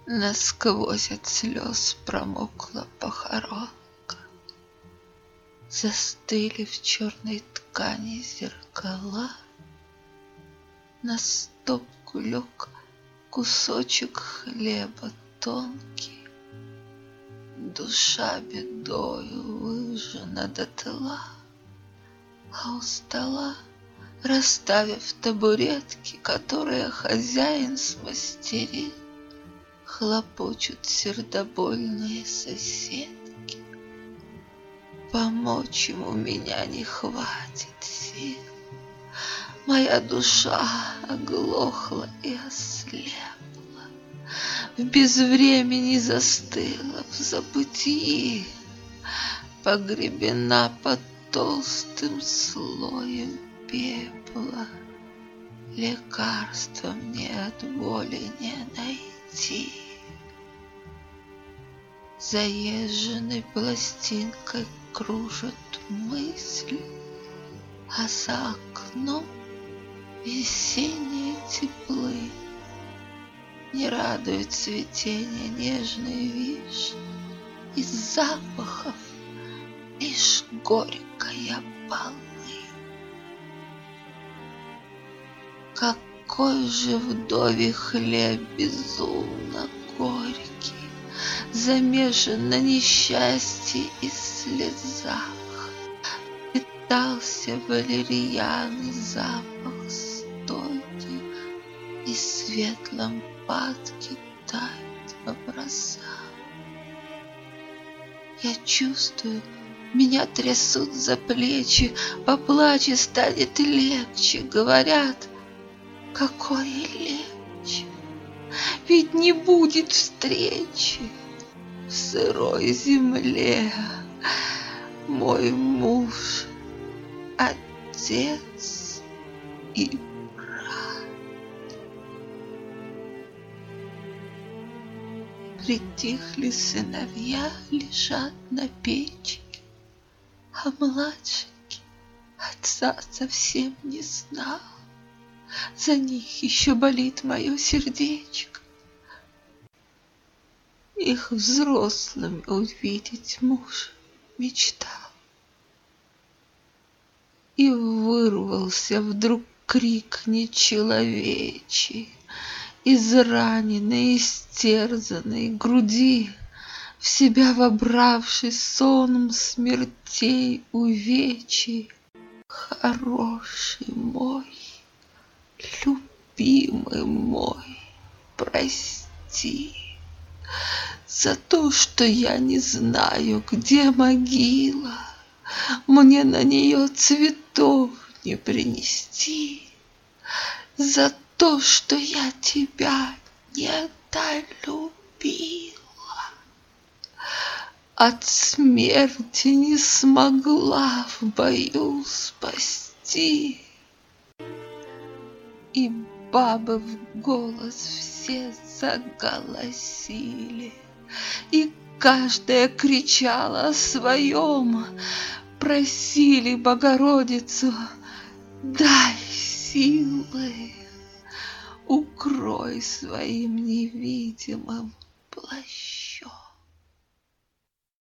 Насквозь от слез промокла похоронка. Застыли в черной ткани зеркала. На стопку лег кусочек хлеба тонкий. Душа бедою выжжена дотла, а у стола, расставив табуретки, которые хозяин смастерил, хлопочут сердобольные соседки. Помочь ему меня не хватит сил. Моя душа оглохла и ослепла, в безвремени застыла в забытии, погребена под толстым слоем пепла. Лекарства мне от боли не найти. Заезженной пластинкой кружат мысли, а за окном весенние теплы. Не радует цветение нежной вишни, из запахов лишь горькая полынь. Какой же вдове хлеб безумно горький, замешан на несчастье и слезах. Питался валерьяный запах стойкий, и свет лампадки тает в образах. Я чувствую, меня трясут за плечи, поплачь и станет легче, говорят. Какое легче, ведь не будет встречи в сырой земле. Мой муж, отец и брат. Притихли сыновья, лежат на печке, а младшенький отца совсем не знал. За них еще болит мое сердечко. Их взрослыми увидеть муж мечтал. И вырвался вдруг крик нечеловечий из раненой, истерзанной груди, в себя вобравший сонм смертей увечий. Хороший мой, любимый мой, прости за то, что я не знаю, где могила. Мне на нее цветов не принести. За то, что я тебя недолюбила. От смерти не смогла в бою спасти. И бабы в голос все заголосили, и каждая кричала о своем, просили Богородицу: дай силы, укрой своим невидимым плащом.